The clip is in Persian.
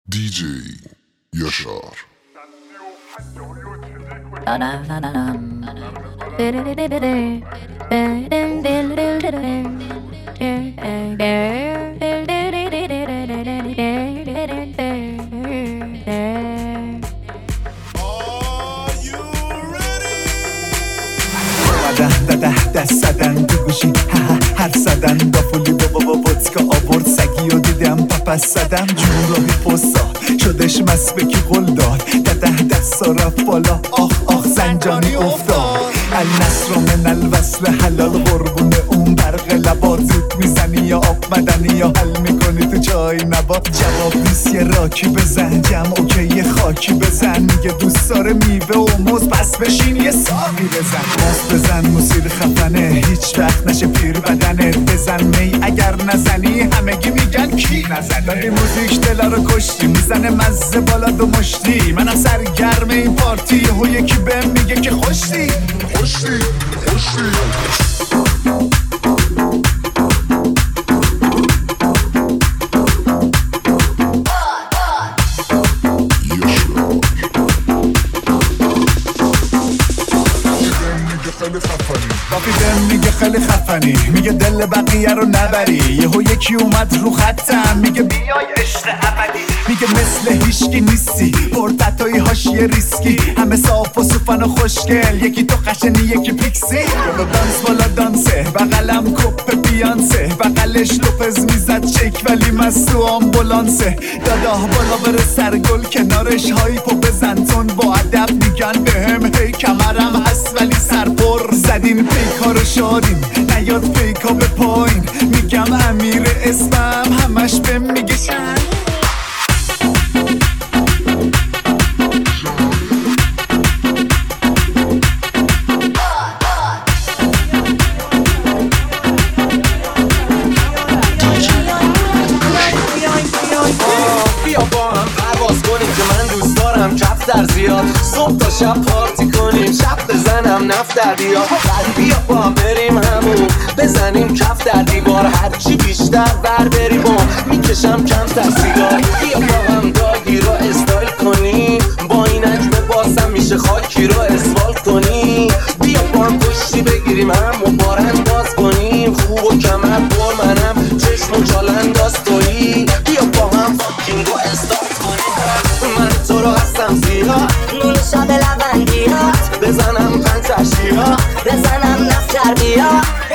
DJ Yaşar. دست زدن تو گوشی هر زدن با فولی با ودکا آورد سگی و دیدم پس زدم جون راهی پستا شدش مسبکی قل داد دست رفت بالا آخ زنجانی افتاد النصر من الوصل حلال قربون اون برق لبات زود میزنی یا آب مدنی یا حل میکنی تو جای نبات جواب نیست یه راکی بزن جمع اوکی یه خاکی بزن میگه دوست داره میوه و موز پس بشین یه ساقی بزن موز بزن موسیقی خفنه هیچ وقت نشه پیر بدنت بزن می اگر نزنی همگی میگن کی نزنه دادی موزیک دلا رو کشتی میزنه مزه بالا دو مشتی منم سرگرم این پارتی یهو یکی بهم میگه که خوشتی بابی بهم میگه خیلی خفنی میگه دل بقیه رو نبری یهو یکی اومد رو خطم میگه بیای عشق ابدی میگه مثل هیچکی نیستی پرتتایی هاشیه ریسکی همه صاف و سوفن و خوشگل یکی تو قشنی یکی پیکسی بالا دانسه بغلم کپ بیانسه بغلش لوپز میزد چک ولی مستو آمبولانسه دادا بالا بره سرگل کنارش هایپو بزن تون با ادب میگن بهم هی کمرم هست ولی سرپر زدین پیکا رو شادیم نیاد پیکا به پایین میگم امیر اسمم همش بهم میگه شن کفتر زیاد صبح تا شب پارتی کنیم شب بزنم نفتر بیا بیا با هم بریم همون بزنیم کفتر دیوار هرچی بیشتر بر بریم و میکشم کمتر سیگار بیا با هم داگی رو استایل کنیم با این عجم باسم میشه خاکی رو اسفال کنیم بیا با هم پشتی بگیریم هم و بار انداز کنیم خوب و کمر بر منم چشم و چال انداز تویی بیا با هم فاکینگ و استایل کنیم من تو رو هستم زیاد نون شب لبندیات بزنم پنج تشیها بزنم نفتر بیا